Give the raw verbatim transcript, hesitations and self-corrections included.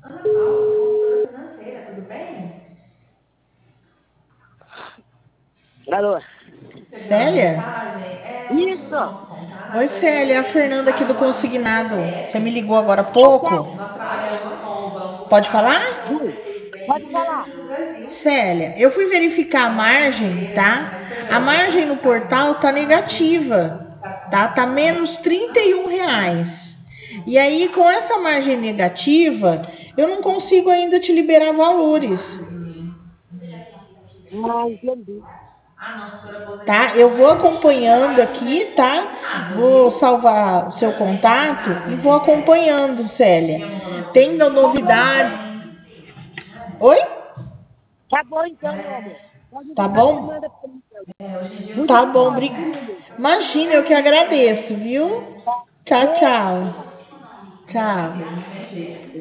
Ana Paula, sou consultora financeira, tudo bem? Alô? Você viu a minha Célia? mensagem? É, eu consigo Isso! dar um desconto Oi, na Célia, é a coisa. Fernanda aqui do Agora, no dia Consignado. Você me dezessete, ligou agora há É pouco? sério? nós trabalhamos com o Banco Pode Safra, falar? que são os Ui, setores bem pode falar. diversos do Brasil. Célia, eu fui verificar a Nossa margem, carteira, tá? mas você A viu, você margem pode no ficar com portal tá desconto, negativa, ficar com tá? Tá menos desconto. trinta e um reais. E aí, com essa margem negativa, eu não consigo ainda te liberar valores, Ah, entendi. Ah, não, setor tá? aposentadoria Eu não vou é assim. Você acompanhando trabalha com aqui, tá? recém-aposentado, Vou viu? salvar o Você seu é contato recém-aposentado do e vou I N S S? acompanhando, Célia. Tem alguma dor de Tem Tá bom, novidades? então. cabeça? Oi? Tá bom, então, meu amor. Pode Tá deixar, você bom? manda pra mim, então. É, hoje em dia os Muito Tá bom, obrigado, bri- consultores, viu? imagina, eu que agradeço, viu? Tá. Tchau, Beijo, tchau. tchau. né, tem que Tchau. ter um financeiro.